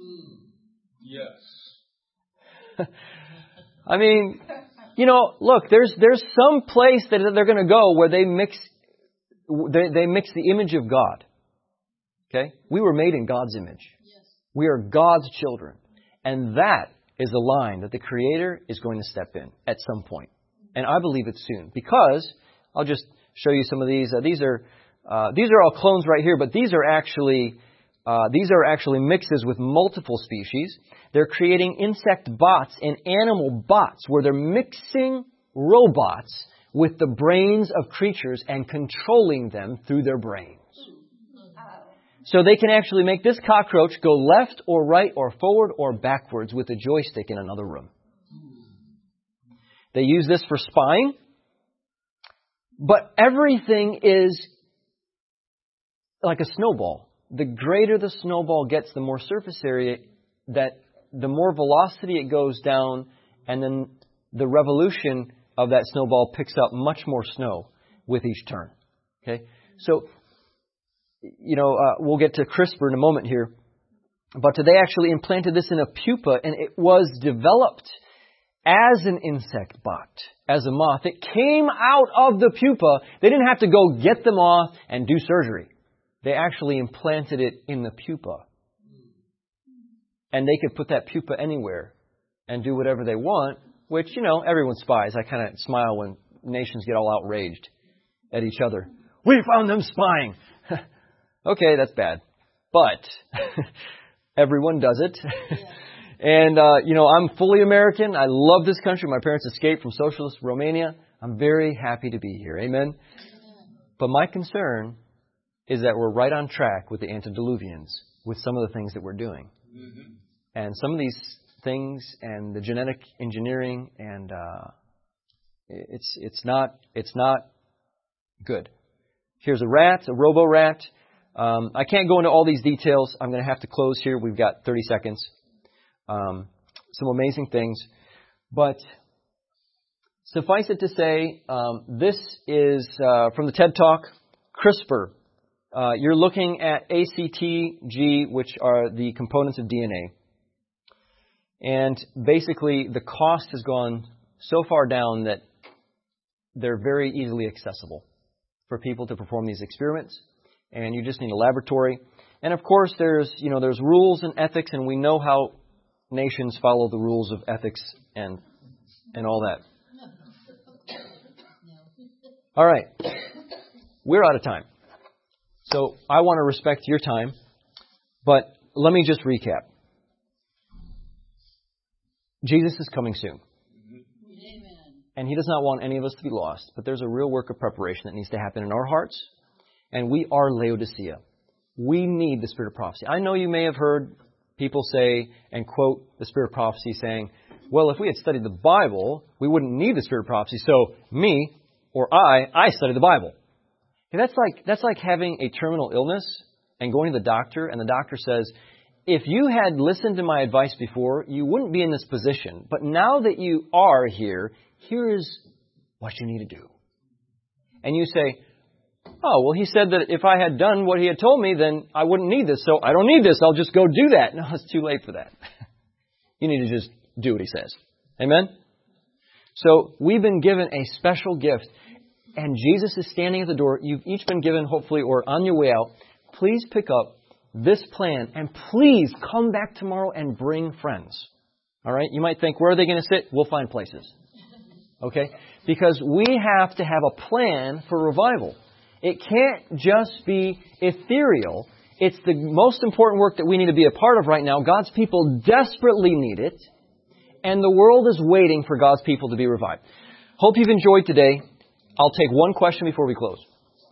Yes. I mean, look, there's some place that they're going to go where they mix the image of God Okay? We were made in God's image. We are God's children. And that is a line that the Creator is going to step in at some point. And I believe it's soon. Because, I'll just show you some of these. These are all clones right here, but these are actually mixes with multiple species. They're creating insect bots and animal bots where they're mixing robots with the brains of creatures and controlling them through their brains. So they can actually make this cockroach go left or right or forward or backwards with a joystick in another room. They use this for spying. But everything is like a snowball. The greater the snowball gets, the more surface area, the more velocity it goes down, and then the revolution of that snowball picks up much more snow with each turn. Okay? So, we'll get to CRISPR in a moment here. But they actually implanted this in a pupa, and it was developed as an insect bot, as a moth. It came out of the pupa. They didn't have to go get the moth and do surgery. They actually implanted it in the pupa. And they could put that pupa anywhere and do whatever they want, which, everyone spies. I kind of smile when nations get all outraged at each other. We found them spying. Okay, that's bad. But everyone does it. And, I'm fully American. I love this country. My parents escaped from socialist Romania. I'm very happy to be here. Amen? But my concern is that we're right on track with the antediluvians with some of the things that we're doing. Mm-hmm. And some of these things and the genetic engineering and it's not good. Here's a rat, a robo-rat. I can't go into all these details. I'm going to have to close here. We've got 30 seconds. Some amazing things. But suffice it to say, this is from the TED Talk, CRISPR. You're looking at ACTG, which are the components of DNA. And basically, the cost has gone so far down that they're very easily accessible for people to perform these experiments. And you just need a laboratory. And of course, there's rules and ethics, and we know how nations follow the rules of ethics and all that. All right. We're out of time. So I want to respect your time, but let me just recap. Jesus is coming soon. And He does not want any of us to be lost, but there's a real work of preparation that needs to happen in our hearts, and we are Laodicea. We need the Spirit of prophecy. I know you may have heard people say and quote the Spirit of prophecy saying, well, if we had studied the Bible, we wouldn't need the Spirit of prophecy, so me or I study the Bible. Okay, that's like having a terminal illness and going to the doctor, and the doctor says, if you had listened to my advice before, you wouldn't be in this position. But now that you are here, here's what you need to do. And you say, oh, well, he said that if I had done what he had told me, then I wouldn't need this. So I don't need this. I'll just go do that. No, it's too late for that. You need to just do what he says. Amen? So we've been given a special gift. And Jesus is standing at the door. You've each been given, hopefully, or on your way out. Please pick up this plan. And please come back tomorrow and bring friends. All right? You might think, where are they going to sit? We'll find places. Okay? Because we have to have a plan for revival. It can't just be ethereal. It's the most important work that we need to be a part of right now. God's people desperately need it. And the world is waiting for God's people to be revived. Hope you've enjoyed today. I'll take one question before we close.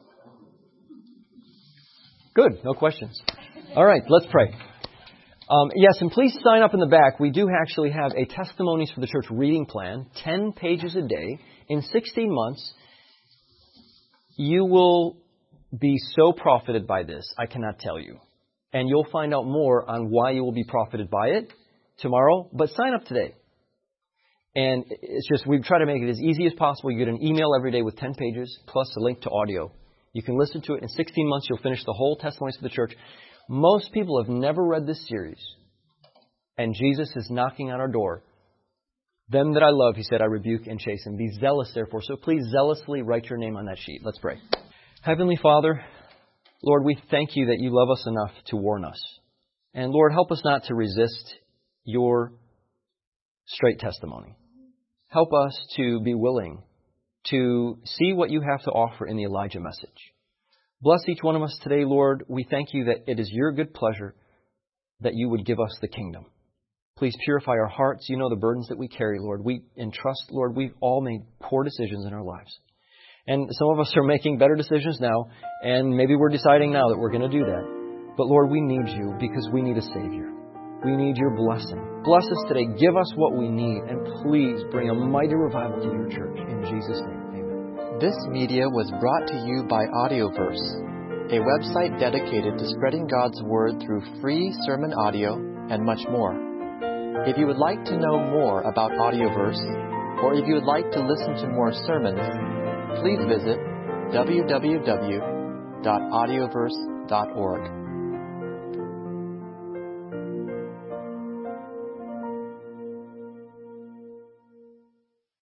Good. No questions. All right. Let's pray. Yes, and please sign up in the back. We do actually have a Testimonies for the Church reading plan, 10 pages a day, in 16 months. You will be so profited by this, I cannot tell you. And you'll find out more on why you will be profited by it tomorrow. But sign up today. And it's just, we try to make it as easy as possible. You get an email every day with 10 pages, plus a link to audio. You can listen to it. In 16 months, you'll finish the whole Testimonies for the Church. Most people have never read this series. And Jesus is knocking on our door. Them that I love, He said, I rebuke and chasten. Be zealous, therefore. So please zealously write your name on that sheet. Let's pray. Heavenly Father, Lord, we thank you that you love us enough to warn us. And Lord, help us not to resist your straight testimony. Help us to be willing to see what you have to offer in the Elijah message. Bless each one of us today, Lord. We thank you that it is your good pleasure that you would give us the kingdom. Please purify our hearts. You know the burdens that we carry, Lord. We entrust, Lord, we've all made poor decisions in our lives. And some of us are making better decisions now, and maybe we're deciding now that we're going to do that. But Lord, we need you because we need a Savior. We need your blessing. Bless us today. Give us what we need, and please bring a mighty revival to your church. In Jesus' name, amen. This media was brought to you by Audioverse, a website dedicated to spreading God's Word through free sermon audio and much more. If you would like to know more about Audioverse, or if you would like to listen to more sermons, please visit www.audioverse.org.